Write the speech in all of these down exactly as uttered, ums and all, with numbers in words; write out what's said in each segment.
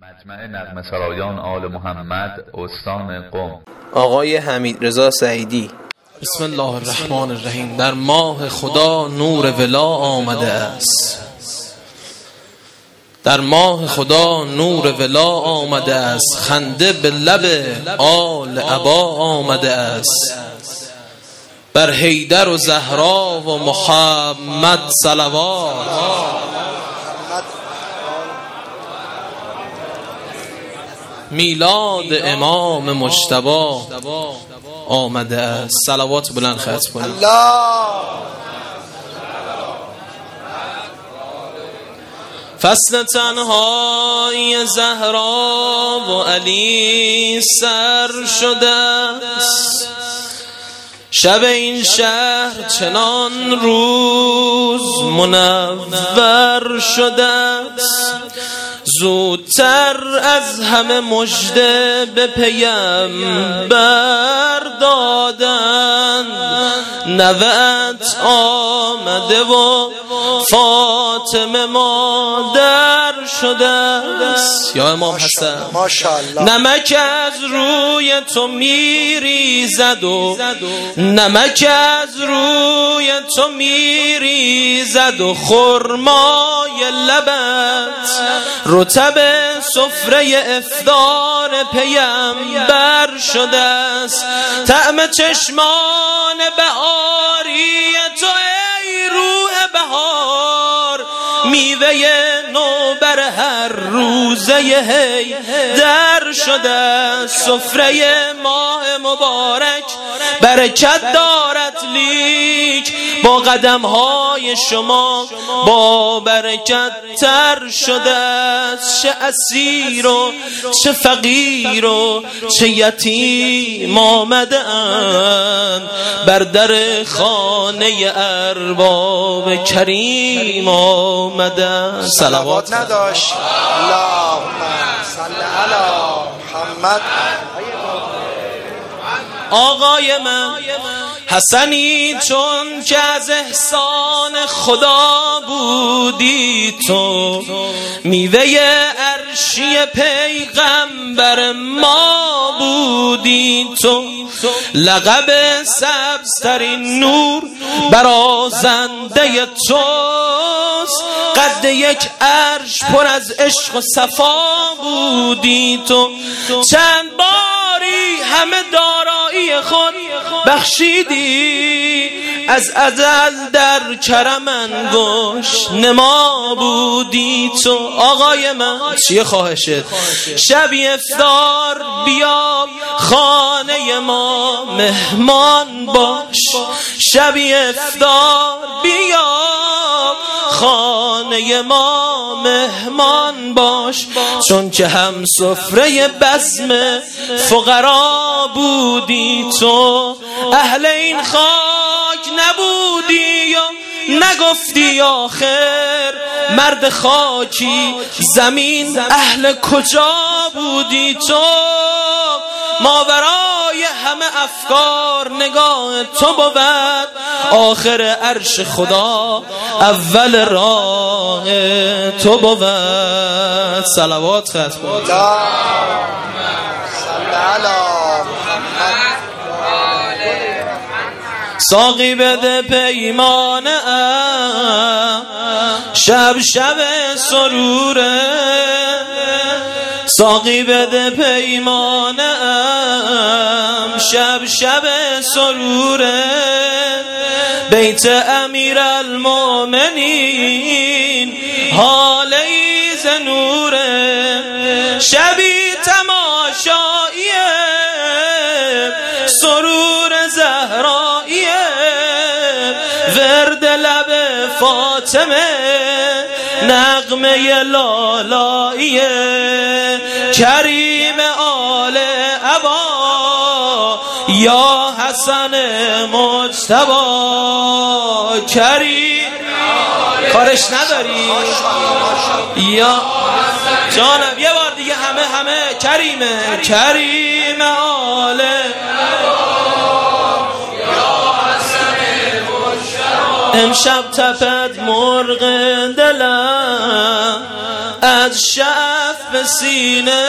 مجمع نغمه سرایان آل محمد استان قم آقای حمیدرضا سعیدی. بسم الله الرحمن الرحیم. در ماه خدا نور ولا آمده است، در ماه خدا نور ولا آمده است، خنده به لب آل عبا آمده است، بر حیدر و زهرا و محمد صلوات. میلاد امام مجتبی آمده است. صلوات بلند ختم کنید. فصل تنهای زهرا و علی سر شده است، شب این شهر چنان روز منور شده است، زودتر از همه مژده به پیامبر دادند، نوه‌ات آمده و فاطمه مادر شده است. یا امام حسن ماشاءالله. نمک از روی تو میریزد و نمک از روی تو میریزد و خرمای لبت رطب سفره افطار پیامبر شده است، طعم چشمان بهاری تو ای روح بهار، میوه نو بر هر روزه هی در شده است، سفره ماه مبارک برکت دارد لیک با قدم های شما با برکت تر شده است، چه اسیر و چه فقیر و چه یتیم آمده اند بر در خانه ارباب کریم آمده. صلوات نداشت. اللهم صل علی محمد. آقای من حسنی چون که از احسان خدا بودی تو، میوه عرشی پیغمبر ما بودی تو، لقب سبزترین نور برازنده توست، قد یک عرش پر از عشق و صفا بودی تو، چند باری همه دارایی خود بخشیدی، از ازل در کرم انگشت نما بودی تو. آقای من چیه خواهشت؟ شبی افطار بیا خانه ما مهمان باش، شبی افطار بیا خانه ما مهمان باش، چون که هم سفره بزم فقرا بودی تو، اهل این خاک نبودی یا نگفتی آخر، مرد خاکی زمین اهل کجا بودی تو، ماورای همه افکار نگاه تو بود، آخر عرش خدا اول راه تو بود. صلوات ختم کن. ساقی بده پیمانه ام شب شب سروره، ساقی بده پیمانه ام شب شب سروره، بیت امیر المؤمنین حالی ز نوره، شبی تماشاییه سرور زهراییه، ورد لب فاطمه نغمه لالاییه، کریم آل عبا یا حسن مجتبی، کریم کارش نداری یا جانم یه بار دیگه همه همه کریمه، کریم آل امشب تپد مرغ دلم از شف سینه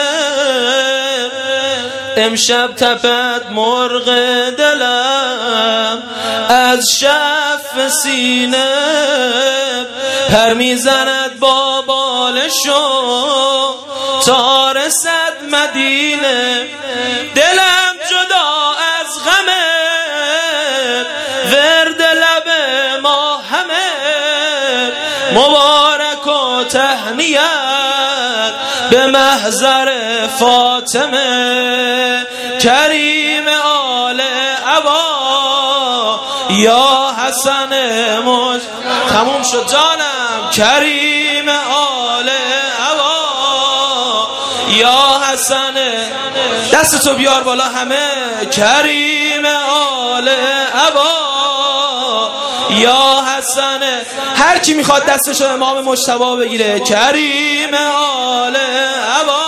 امشب تپد مرغ دلم، از شف سینه پر میزند با بالشو تا رسد مدینه. دلم جدا از غمه ورد لب ما همه، مبارک و تهنیت به محضر فاطمه. کریم آل عبا یا حسن مج تموم شد جانم. کریم آل عبا یا حسن، دستتو بیار بالا همه. کریم آل عبا یا حسن، هر کی میخواد دستشو امام مجتبی بگیره. کریم آل عبا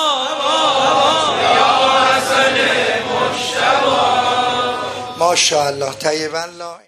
یا حسن مجتبی. ماشاءالله طیبا.